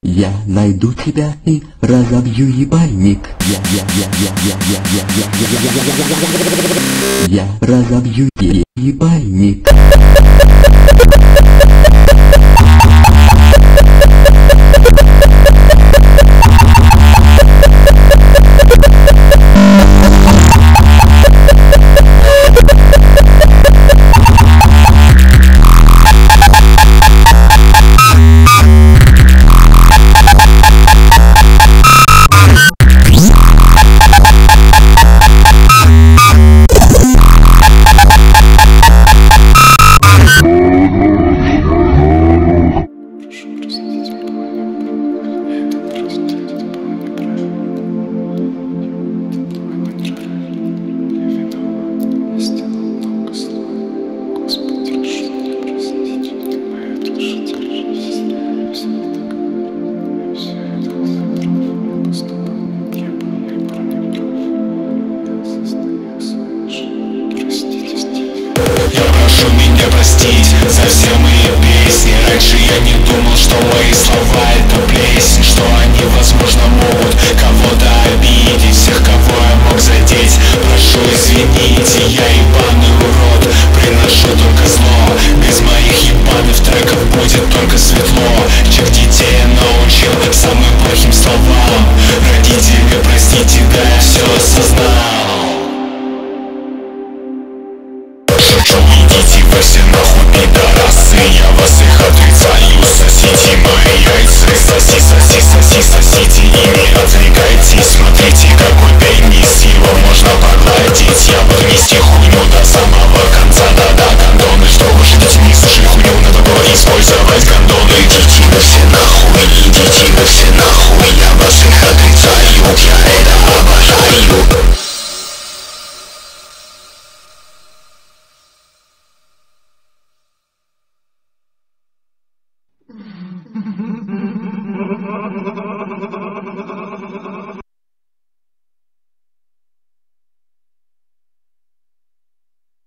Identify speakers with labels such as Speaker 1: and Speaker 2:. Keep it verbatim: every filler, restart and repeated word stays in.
Speaker 1: Я найду тебя и разобью ебальник. Я, я, я, я, я, я, я, я, я, я, я, я, я разобью ебальник.
Speaker 2: Я прошу меня простить за все мои песни. Раньше я не думал, что мои слова